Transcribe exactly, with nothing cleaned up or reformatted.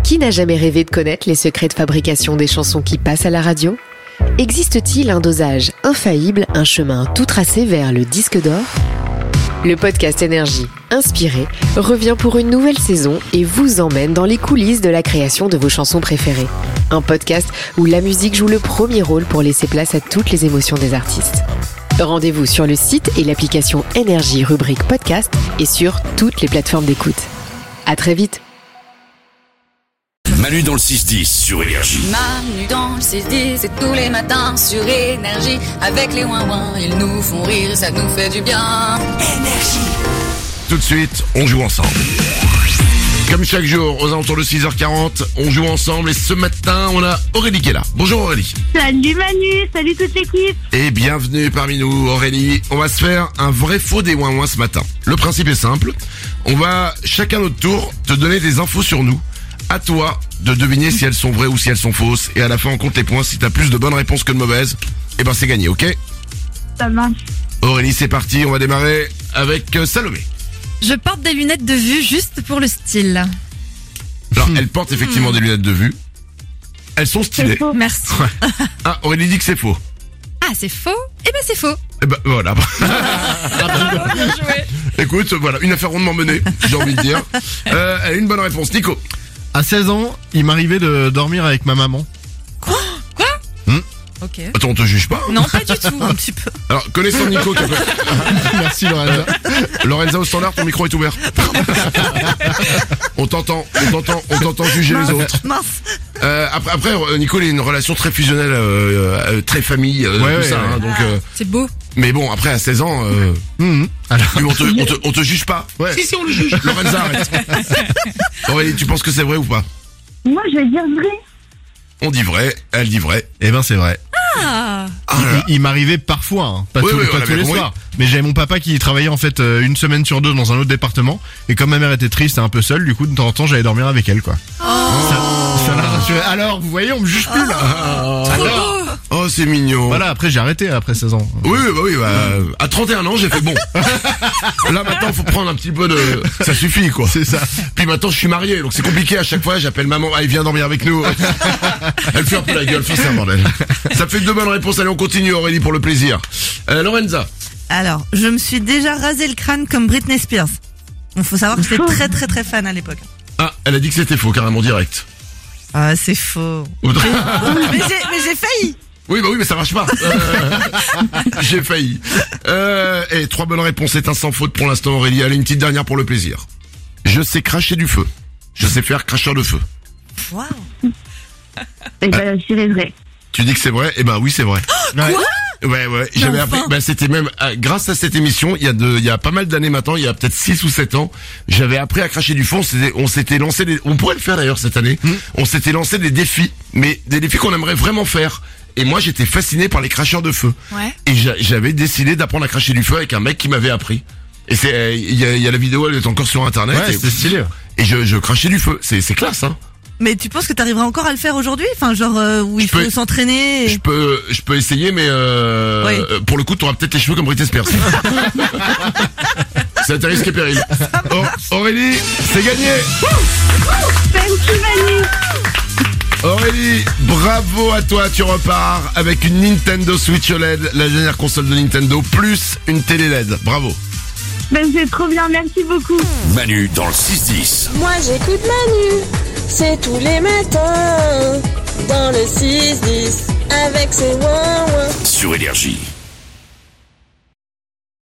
Qui n'a jamais rêvé de connaître les secrets de fabrication des chansons qui passent à la radio ? Existe-t-il un dosage infaillible, un chemin tout tracé vers le disque d'or ? Le podcast Énergie, inspiré, revient pour une nouvelle saison et vous emmène dans les coulisses de la création de vos chansons préférées. Un podcast où la musique joue le premier rôle pour laisser place à toutes les émotions des artistes. Rendez-vous sur le site et l'application Énergie rubrique podcast et sur toutes les plateformes d'écoute. À très vite. Manu dans le six dix sur Énergie. Manu dans le six dix, c'est tous les matins sur Énergie. Avec les ouin-ouin, ils nous font rire, ça nous fait du bien. Énergie. Tout de suite, on joue ensemble. Comme chaque jour, aux alentours de six heures quarante, on joue ensemble et ce matin, on a Aurélie qui est là. Bonjour Aurélie. Salut Manu, salut toute l'équipe. Et bienvenue parmi nous Aurélie. On va se faire un vrai faux des ouin-ouin ce matin. Le principe est simple. On va, chacun notre tour, te donner des infos sur nous. À toi de deviner si elles sont vraies ou si elles sont fausses. Et à la fin, on compte les points. Si t'as plus de bonnes réponses que de mauvaises, eh ben c'est gagné, ok ? Ça marche. Aurélie, c'est parti. On va démarrer avec euh, Salomé. Je porte des lunettes de vue juste pour le style. Alors, elle porte effectivement des lunettes de vue. Elles sont stylées. faux. Merci. Ah, Aurélie dit que c'est faux. Ah, c'est faux ? Eh ben, c'est faux. Eh ben, voilà. Bien joué. Écoute, voilà, une affaire rondement menée, j'ai envie de dire. Euh, elle a une bonne réponse. Nico. À seize ans, il m'arrivait de dormir avec ma maman. Quoi ? Hmm. Ok. Attends, on te juge pas, hein ? Non, pas du tout, un petit peu. Alors, connaissant Nico, qui a fait- Merci Lorenza. Lorenza au standard, ton micro est ouvert. On t'entend, on t'entend, on t'entend juger les autres. Mince. Euh, après, après, euh, Nico, il a une relation très fusionnelle, euh, euh, très famille, euh, Ouais, tout ouais, ça. ouais. Hein, donc, euh, C'est beau. mais bon, après, à seize ans, euh, Mmh. Alors, on te, on te, on te juge pas. Ouais. Si, si, on le juge. Lorenza, arrête. Aurélie, tu penses que c'est vrai ou pas ? Moi je vais dire vrai. On dit vrai, elle dit vrai. eh ben c'est vrai. Ah. Ah là là. Il, il m'arrivait parfois, hein, pas, Oui, tous, oui, on pas avait tous les compris. soirs. Mais j'avais mon papa qui travaillait en fait euh, une semaine sur deux dans un autre département. Et comme ma mère était triste et un peu seule, du coup de temps en temps j'allais dormir avec elle quoi. Ça, ça l'a rassuré. Alors vous voyez, on me juge plus là. Alors, Oh, c'est mignon. voilà, après j'ai arrêté après seize ans. Oui, oui, bah oui, bah, à trente et un ans, j'ai fait bon. Là, maintenant, faut prendre un petit peu de, ça suffit, quoi. C'est ça. Puis maintenant, je suis marié, donc c'est compliqué à chaque fois, j'appelle maman, ah, il vient dormir avec nous. Elle fait un peu la gueule, enfin, c'est un bordel. Ça fait deux bonnes réponses, allez, on continue, Aurélie, pour le plaisir. Euh, Lorenza. Alors, je me suis déjà rasé le crâne comme Britney Spears. Il faut savoir que j'étais très très très fan à l'époque. Ah, elle a dit que c'était faux, carrément direct. Ah, c'est faux. mais j'ai mais j'ai failli. Oui, bah oui, mais ça marche pas. Euh, j'ai failli. Euh, et trois bonnes réponses, c'est un sans faute pour l'instant, Aurélie. Allez, une petite dernière pour le plaisir. Je sais cracher du feu. Je sais faire cracheur de feu. Waouh. Et ben je dirais vrai. Tu dis que c'est vrai? Eh ben oui, c'est vrai. Ouais. Ouais, ouais. J'avais appris. Ben c'était même euh, grâce à cette émission. Il y a de, il y a pas mal d'années maintenant. Il y a peut-être six ou sept ans. J'avais appris à cracher du feu. On s'était, on s'était lancé des. On pourrait le faire d'ailleurs cette année. On s'était lancé des défis, mais des défis qu'on aimerait vraiment faire. Et moi, j'étais fasciné par les cracheurs de feu. Ouais. Et j'a- j'avais décidé d'apprendre à cracher du feu avec un mec qui m'avait appris. Et c'est, euh, il y a, il y a la vidéo, elle est encore sur internet. Ouais, et, c'était stylé. et je, je crachais du feu. C'est, c'est classe, hein. Mais tu penses que t'arriveras encore à le faire aujourd'hui? Enfin, genre euh, où il Je peux- faut s'entraîner. et- Je peux, je peux essayer, mais euh, Oui. euh, pour le coup, t'auras peut-être les cheveux comme Britney Spears. C'est un risque et péril. Oh, Aurélie, c'est gagné. Merci Manu. Aurélie, bravo à toi. Tu repars avec une Nintendo Switch O L E D, la dernière console de Nintendo, plus une télé L E D. Bravo. Ben c'est trop bien, merci beaucoup. Manu dans le six dix. Moi j'écoute Manu, c'est tous les matins, dans le six dix, avec ses ouin-ouin. Sur Énergie.